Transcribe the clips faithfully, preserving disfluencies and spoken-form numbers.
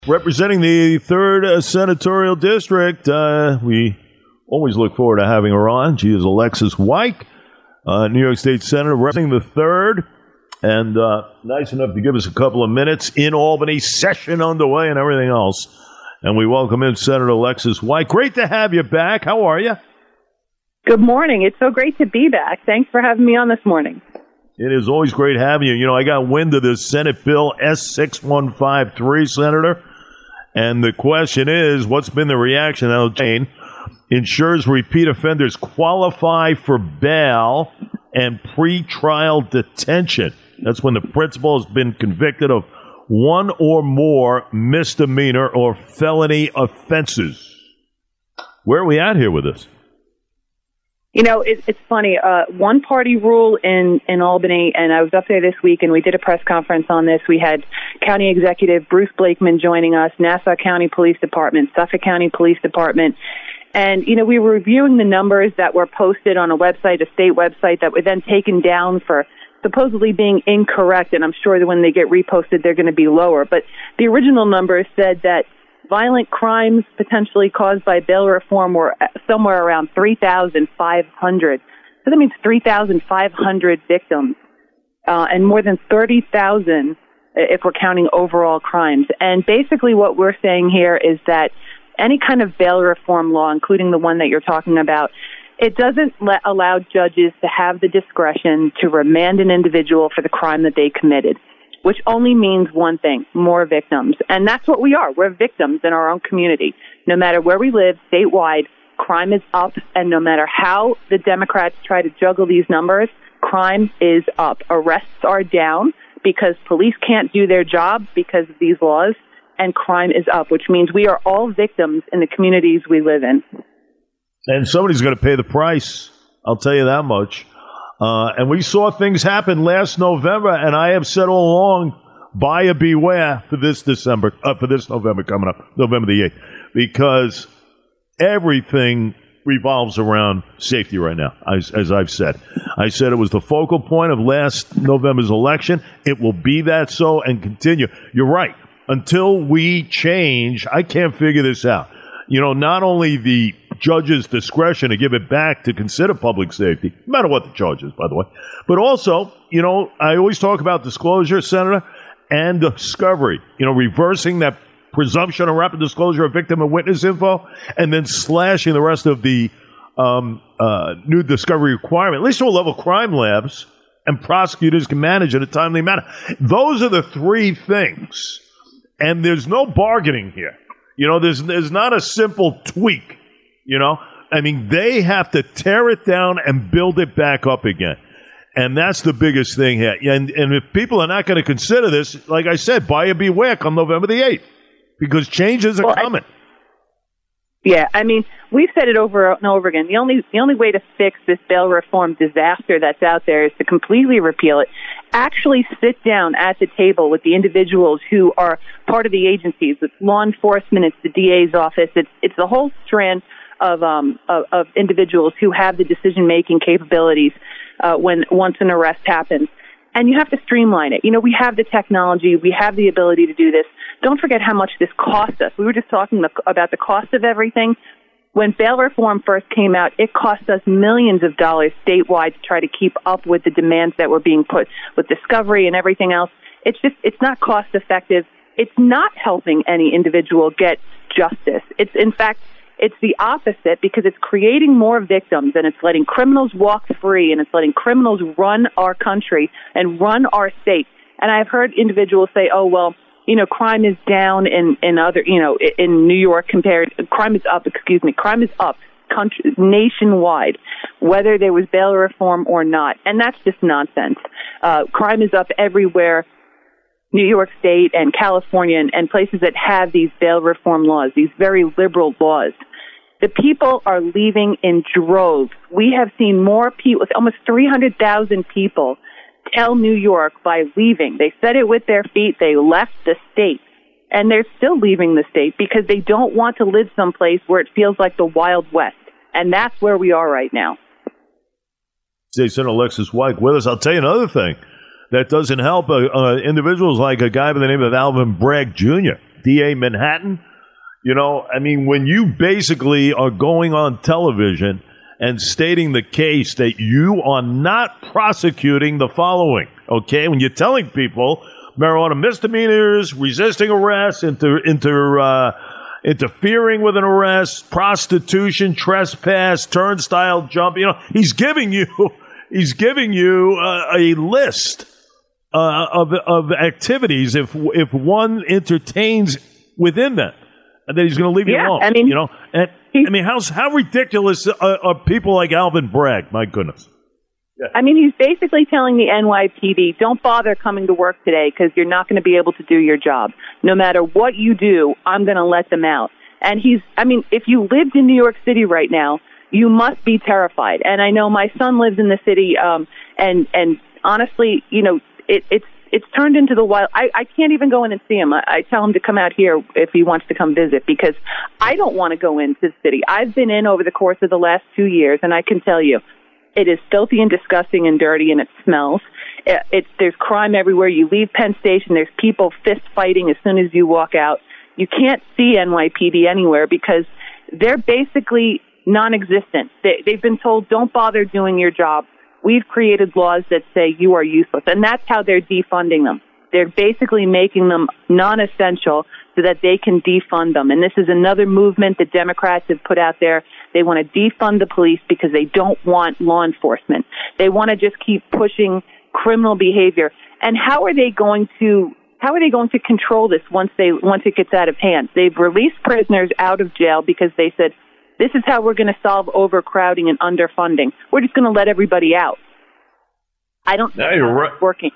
Representing the third uh, Senatorial District, uh, we always look forward to having her on. She is Alexis Weick, uh, New York State Senator, representing the third, and uh, nice enough to give us a couple of minutes in Albany, session underway and everything else. And we welcome in Senator Alexis Weick. Great to have you back. How are you? Good morning. It's so great to be back. Thanks for having me on this morning. It is always great having you. You know, I got wind of this Senate Bill S six one five three, Senator. And the question is, what's been the reaction? Now, Jane, ensures repeat offenders qualify for bail and pre-trial detention. That's when the principal has been convicted of one or more misdemeanor or felony offenses. Where are we at here with this? You know, it, it's funny. Uh, one party rule in, in Albany, and I was up there this week, and we did a press conference on this. We had County Executive Bruce Blakeman joining us, Nassau County Police Department, Suffolk County Police Department. And, you know, we were reviewing the numbers that were posted on a website, a state website, that were then taken down for supposedly being incorrect. And I'm sure that when they get reposted, they're going to be lower. But the original numbers said that violent crimes potentially caused by bail reform were somewhere around three thousand five hundred. So that means three thousand five hundred victims, uh, and more than thirty thousand if we're counting overall crimes. And basically what we're saying here is that any kind of bail reform law, including the one that you're talking about, it doesn't let, allow judges to have the discretion to remand an individual for the crime that they committed, which only means one thing, more victims. And that's what we are. We're victims in our own community. No matter where we live, statewide, crime is up. And no matter how the Democrats try to juggle these numbers, crime is up. Arrests are down because police can't do their job because of these laws, and crime is up, which means we are all victims in the communities we live in. And somebody's going to pay the price. I'll tell you that much. Uh, and we saw things happen last November, and I have said all along, buyer beware for this December, uh, for this November coming up, November the eighth, because everything revolves around safety right now, as, as I've said. I said it was the focal point of last November's election. It will be that so and continue. You're right. Until we change, I can't figure this out. You know, not only the judge's discretion to give it back to consider public safety, no matter what the charge is, by the way, but also, you know, I always talk about disclosure, Senator, and discovery, you know, reversing that presumption of rapid disclosure of victim and witness info, and then slashing the rest of the um, uh, new discovery requirement, at least to a level crime labs and prosecutors can manage in a timely manner. Those are the three things, and there's no bargaining here. You know, there's there's not a simple tweak, you know. I mean, they have to tear it down and build it back up again. And that's the biggest thing here. And, and if people are not going to consider this, like I said, buyer beware come November the eighth, because changes are well, coming. I, yeah, I mean, we've said it over and over again. The only the only way to fix this bail reform disaster that's out there is to completely repeal it. Actually sit down at the table with the individuals who are part of the agencies. It's law enforcement, it's the D A's office, it's it's the whole strand of um of, of individuals who have the decision-making capabilities uh, when once an arrest happens. And you have to streamline it. You know, we have the technology, we have the ability to do this. Don't forget how much this cost us. We were just talking about the cost of everything. When bail reform first came out, it cost us millions of dollars statewide to try to keep up with the demands that were being put with discovery and everything else. It's just, it's not cost effective. It's not helping any individual get justice. It's, in fact, it's the opposite, because it's creating more victims, and it's letting criminals walk free, and it's letting criminals run our country and run our state. And I've heard individuals say, oh, well, you know, crime is down in, in other, you know, in New York compared, crime is up, excuse me, crime is up country, nationwide, whether there was bail reform or not. And that's just nonsense. Uh, crime is up everywhere, New York State and California and, and places that have these bail reform laws, these very liberal laws. The people are leaving in droves. We have seen more people, almost three hundred thousand people tell New York by leaving. They said it with their feet. They left the state. And they're still leaving the state because they don't want to live someplace where it feels like the Wild West. And that's where we are right now. Senator Alexis Weick with us. I'll tell you another thing that doesn't help uh, uh, individuals like a guy by the name of Alvin Bragg Junior D A Manhattan. You know, I mean, when you basically are going on television and stating the case that you are not prosecuting the following, okay? When you're telling people marijuana misdemeanors, resisting arrest, inter, inter, uh, interfering with an arrest, prostitution, trespass, turnstile jump, you know, he's giving you, he's giving you uh, a list uh, of of activities if if one entertains within that, and then he's going to leave yeah, you alone. I mean, you know, and I mean, how's how ridiculous are, are people like Alvin Bragg? My goodness. Yeah. I mean, he's basically telling the N Y P D, don't bother coming to work today because you're not going to be able to do your job. No matter what you do, I'm going to let them out. And he's, I mean, if you lived in New York City right now, you must be terrified. And I know my son lives in the city, um, and and honestly, you know, it, it's it's turned into the wild. I, I can't even go in and see him. I, I tell him to come out here if he wants to come visit because I don't want to go into the city. I've been in over the course of the last two years, and I can tell you, it is filthy and disgusting and dirty, and it smells. It, it's there's crime everywhere. You leave Penn Station, there's people fist fighting as soon as you walk out. You can't see N Y P D anywhere because they're basically non-existent. They, they've been told, don't bother doing your job. We've created laws that say you are useless, and that's how they're defunding them. They're basically making them non-essential so that they can defund them. And this is another movement that Democrats have put out there. They want to defund the police because they don't want law enforcement. They want to just keep pushing criminal behavior. And how are they going to how are they going to control this once they once it gets out of hand? They've released prisoners out of jail because they said, this is how we're going to solve overcrowding and underfunding. We're just going to let everybody out. I don't think you're right. It's working.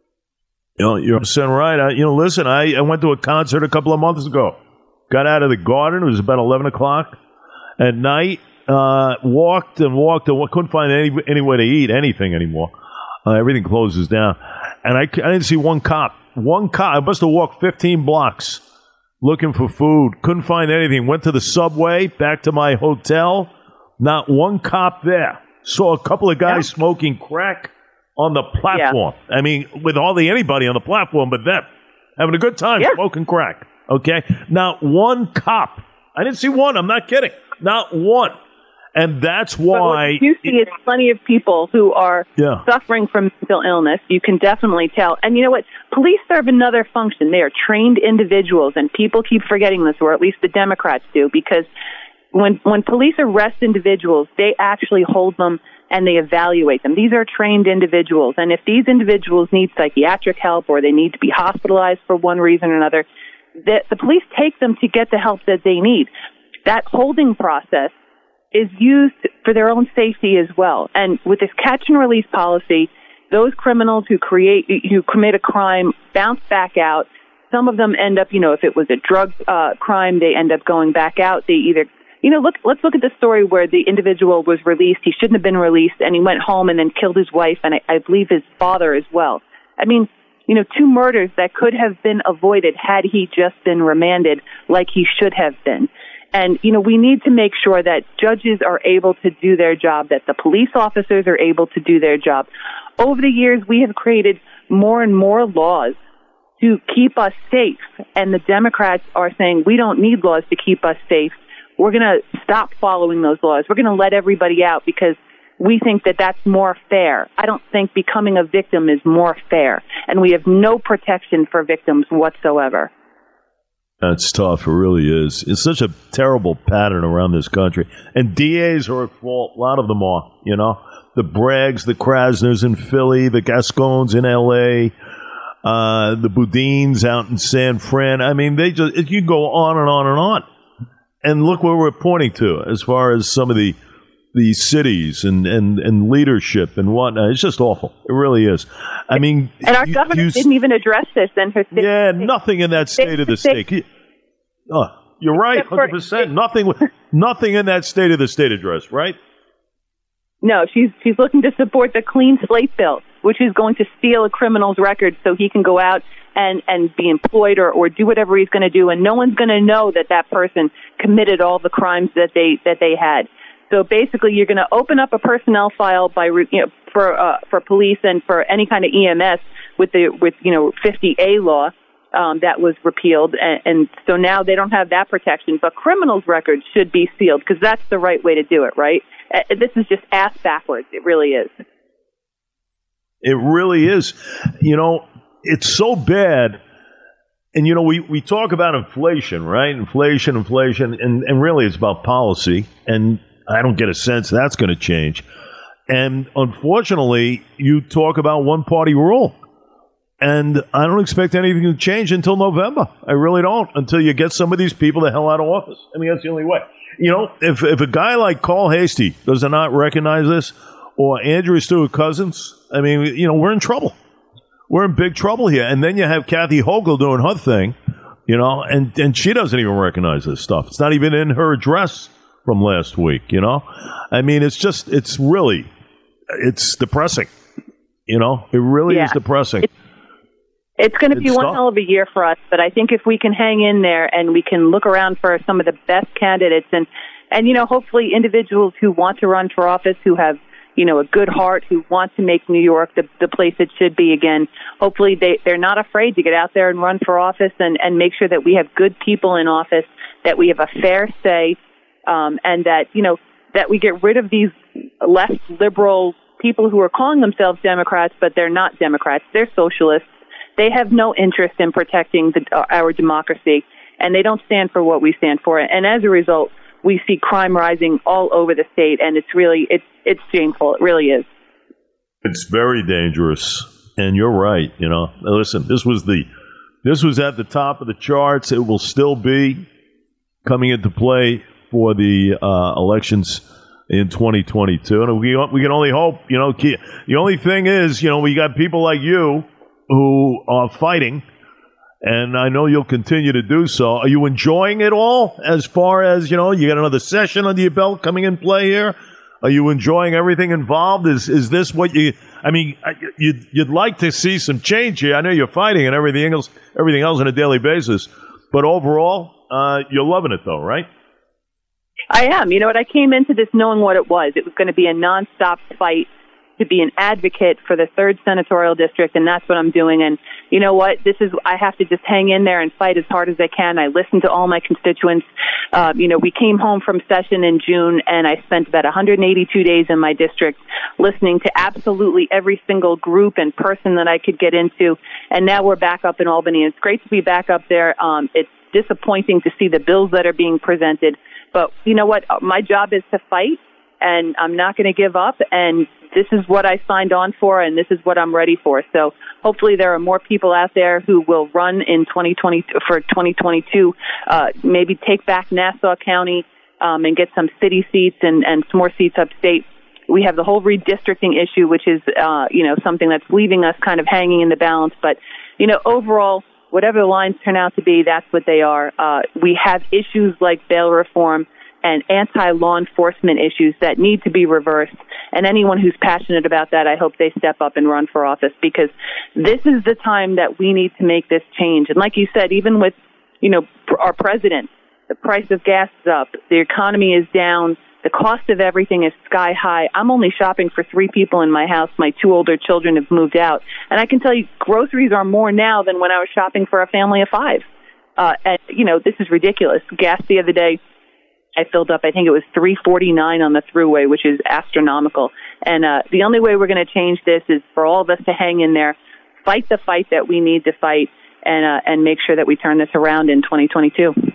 You know, you're saying right. I, you know, listen, I, I went to a concert a couple of months ago. Got out of the garden. It was about eleven o'clock at night. Uh, walked and walked and couldn't find any anywhere to eat anything anymore. Uh, everything closes down. And I, I didn't see one cop. One cop. I must have walked fifteen blocks looking for food. Couldn't find anything. Went to the subway, back to my hotel. Not one cop there. Saw a couple of guys yeah. smoking crack on the platform. Yeah. I mean, with hardly anybody on the platform but them. Having a good time yeah. smoking crack. Okay? Not one cop. I didn't see one. I'm not kidding. Not one. And that's why... But what you see is plenty of people who are yeah. suffering from mental illness. You can definitely tell. And you know what? Police serve another function. They are trained individuals, and people keep forgetting this, or at least the Democrats do, because when when police arrest individuals, they actually hold them and they evaluate them. These are trained individuals, and if these individuals need psychiatric help or they need to be hospitalized for one reason or another, the, the police take them to get the help that they need. That holding process is used for their own safety as well. And with this catch and release policy, those criminals who create who commit a crime bounce back out. Some of them end up, you know, if it was a drug uh, crime, they end up going back out. They either, you know, look, let's look at the story where the individual was released. He shouldn't have been released, and he went home and then killed his wife and I, I believe his father as well. I mean, you know, two murders that could have been avoided had he just been remanded like he should have been. And, you know, we need to make sure that judges are able to do their job, that the police officers are able to do their job. Over the years, we have created more and more laws to keep us safe. And the Democrats are saying, we don't need laws to keep us safe. We're going to stop following those laws. We're going to let everybody out because we think that that's more fair. I don't think becoming a victim is more fair. And we have no protection for victims whatsoever. That's tough. It really is. It's such a terrible pattern around this country. And D As are at fault. A lot of them are, you know. The Braggs, the Krasners in Philly, the Gascons in L A, uh, the Boudins out in San Fran. I mean, they just, it, you go on and on and on. And look where we're pointing to as far as some of the the cities and, and, and leadership and whatnot. It's just awful. It really is. I mean, and our you, governor you, didn't even address this in her state. Yeah, nothing in that state of the state. Oh, you're right, one hundred percent. Nothing, nothing in that state of the state address, right? No, she's she's looking to support the Clean Slate Bill, which is going to steal a criminal's record so he can go out and, and be employed or, or do whatever he's going to do, and no one's going to know that that person committed all the crimes that they that they had. So basically, you're going to open up a personnel file by you know for uh, for police and for any kind of E M S with the with you know fifty A law, um, that was repealed, and, and so now they don't have that protection. But criminals' records should be sealed because that's the right way to do it, right? Uh, this is just ass backwards. It really is. It really is. You know, it's so bad. And, you know, we, we talk about inflation, right? Inflation, inflation, and, and really it's about policy. And I don't get a sense that's going to change. And unfortunately, you talk about one-party rule. And I don't expect anything to change until November. I really don't, until you get some of these people the hell out of office. I mean, that's the only way. You know, if, if a guy like Carl Hastie does not recognize this, or Andrea Stewart-Cousins, I mean, you know, we're in trouble. We're in big trouble here. And then you have Kathy Hochul doing her thing, you know, and, and she doesn't even recognize this stuff. It's not even in her address from last week, you know. I mean, it's just, it's really, it's depressing, you know. It really yeah. is depressing. It's, it's going to be one hell of a year for us, but I think if we can hang in there and we can look around for some of the best candidates and, and you know, hopefully individuals who want to run for office, who have, you know, a good heart, who want to make New York the, the place it should be again. Hopefully they, they're not afraid to get out there and run for office and, and make sure that we have good people in office, that we have a fair say, um, and that, you know, that we get rid of these left liberal people who are calling themselves Democrats, but they're not Democrats. They're socialists. They have no interest in protecting the, our democracy, and they don't stand for what we stand for. And as a result, we see crime rising all over the state, and it's really, it's, it's shameful. It really is. It's very dangerous, and you're right. You know, now listen, this was the, this was at the top of the charts. It will still be coming into play for the uh, elections in twenty twenty-two, and we we can only hope. You know, the only thing is, you know, we got people like you who are fighting. And I know you'll continue to do so. Are you enjoying it all as far as, you know, you got another session under your belt coming in play here? Are you enjoying everything involved? Is is this what you, I mean, you'd, you'd like to see some change here. I know you're fighting and everything else, everything else on a daily basis. But overall, uh, you're loving it though, right? I am. You know what? I came into this knowing what it was. It was going to be a nonstop fight to be an advocate for the third senatorial district, and that's what I'm doing. And you know what? This is, I have to just hang in there and fight as hard as I can. I listen to all my constituents. Uh, you know, we came home from session in June, and I spent about one hundred eighty-two days in my district listening to absolutely every single group and person that I could get into. And now we're back up in Albany. It's great to be back up there. Um, it's disappointing to see the bills that are being presented. But you know what? My job is to fight, and I'm not going to give up. And this is what I signed on for, and this is what I'm ready for. So hopefully there are more people out there who will run in twenty twenty for twenty twenty-two, uh, maybe take back Nassau County um, and get some city seats and, and some more seats upstate. We have the whole redistricting issue, which is, uh, you know, something that's leaving us kind of hanging in the balance. But, you know, overall, whatever the lines turn out to be, that's what they are. Uh, we have issues like bail reform and anti-law enforcement issues that need to be reversed. And anyone who's passionate about that, I hope they step up and run for office, because this is the time that we need to make this change. And like you said, even with, you know, our president, the price of gas is up, the economy is down, the cost of everything is sky high. I'm only shopping for three people in my house. My two older children have moved out. And I can tell you, groceries are more now than when I was shopping for a family of five. Uh, and, you know, this is ridiculous. Gas the other day, I filled up, I think it was three forty-nine on the thruway, which is astronomical. And uh, the only way we're going to change this is for all of us to hang in there, fight the fight that we need to fight, and uh, and make sure that we turn this around in twenty twenty-two.